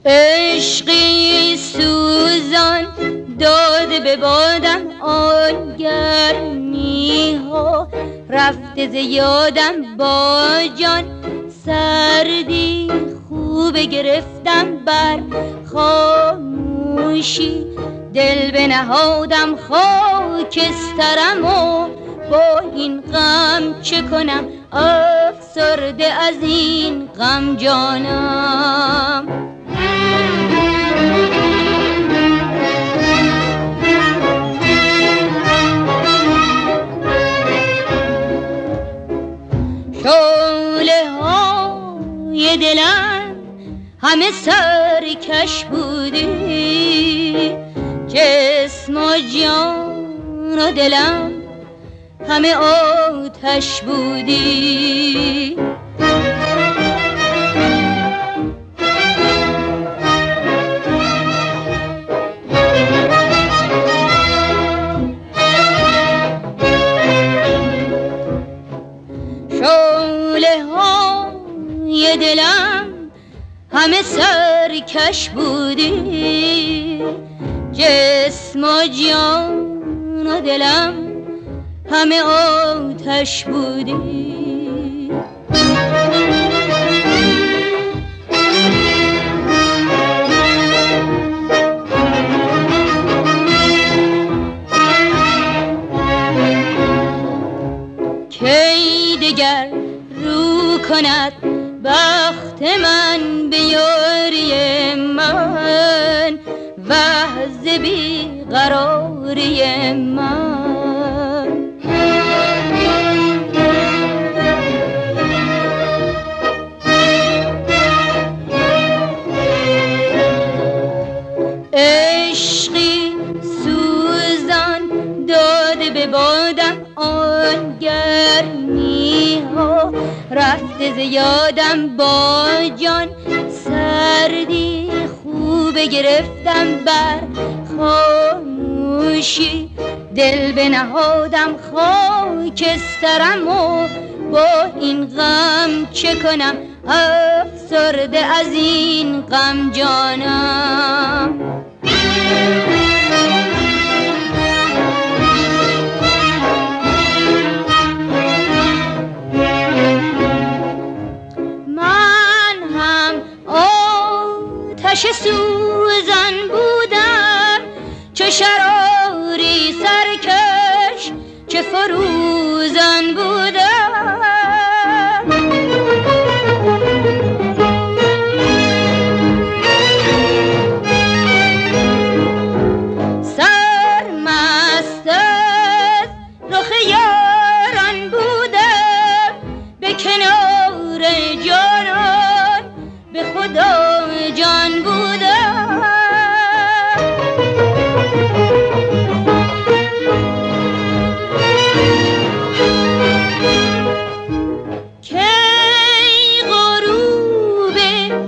عشقی سوزان داده به بادم آن گرمی ها، رفته ز یادم با جان سردی خوبه گرفتم بر خاموشی، دل بنهادم خاکسترم و با این غم چه کنم، افسرده از این غم جانم. شعله های دلم همه سرکش بودی، جسم و جان و دلم همه آتش بودی. شعله های دلم همه سرکش بودی، جسم و جان و دلم همه آتش بودی. کی دگر رو کند بخت من به یاری من، وحز بی قراری من. عشقی سوزان داده به بادم آن گرمی ها، رفته ز یادم با جان سردی خوبه گرفتم بر خاموشی، دل بنهادم خاکسترم و با این غم چه کنم، افسرده از این غم جانم. من هم آتش سوزان بودم، چه شراری سرکش چه فروزان بودم. سرمست از رخ یاران بودم، به کنار جانان به خدا جان بودم. کی غروب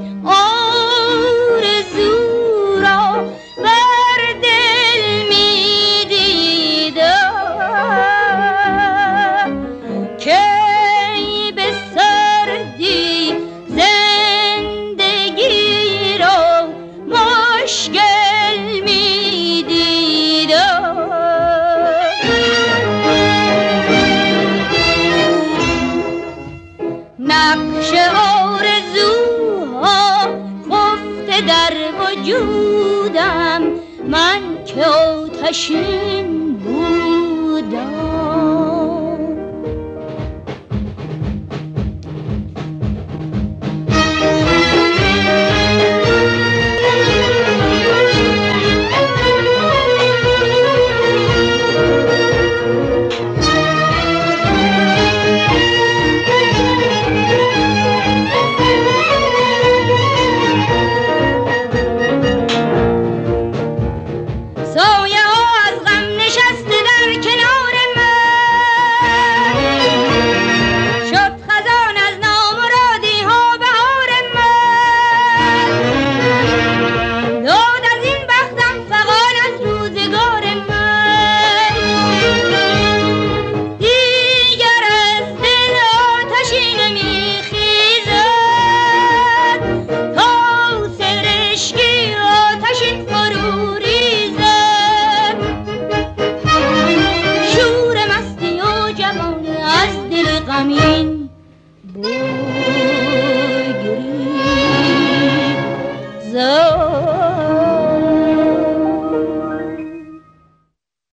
آرزو را بر دل می دیدم، کی به سردی زندگی را مشکل می دیدم. نقش آرزوها خفته در وجودم، من که آتشین بودم.